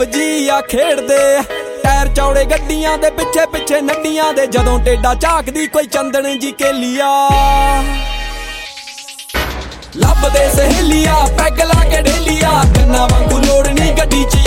ਜੀ ਆ ਖੇਡਦੇ ਟਾਇਰ ਚੌੜੇ ਗੱਡੀਆਂ ਦੇ ਪਿੱਛੇ ਪਿੱਛੇ ਨੱਡੀਆਂ ਦੇ ਜਦੋਂ ਟੇਡਾ ਝਾਕਦੀ ਕੋਈ ਚੰਦਨ ਜੀ ਕੇਲੀਆ ਲੱਭਦੇ ਸਹੇਲੀਆਂ ਪੈਗ ਲਾ ਕੇ ਢੇਲੀਆ ਕੰਨਾਂ ਵਾਂਗੂ ਲੋੜ ਨੀ ਗੱਡੀ 'ਚ